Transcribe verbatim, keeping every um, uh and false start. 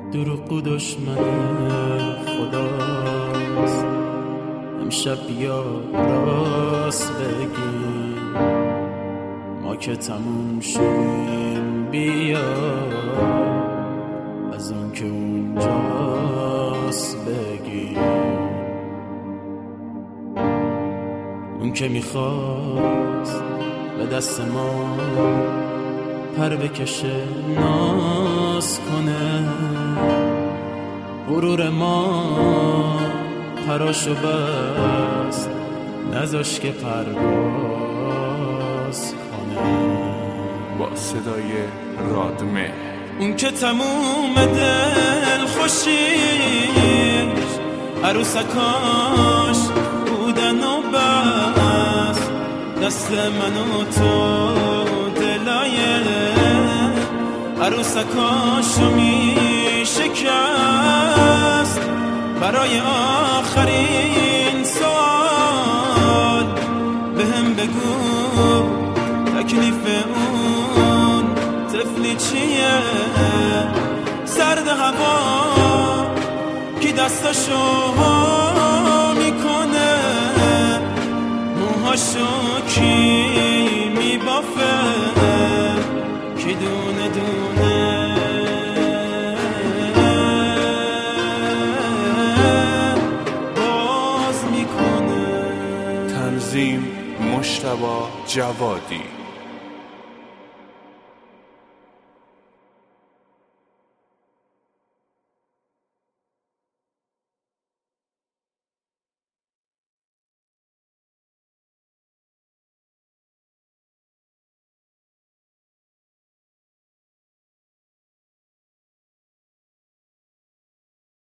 دروغ و دشمن خداست. امشب بیا راست بگیم ما که تموم شدیم، بیا از اون که اونجاست بگیم. اون که میخواست به دست ما پر بکشه ناز کنه، غرور ما پراشو بست نذاش که پرواز کنه. با صدای رادمه اون که تموم دل خوشیش عروسکاش بودن و بس دست من و تو دلای عروسکاشو می شکست. برای آخرین سال بهم بگو تکلیف اون طفلی چیه؟ سرد هوا کی دستاشو میکنه، موهاشو کی میبافه، کی دونه دونه تنظیم مجتبی جوادی.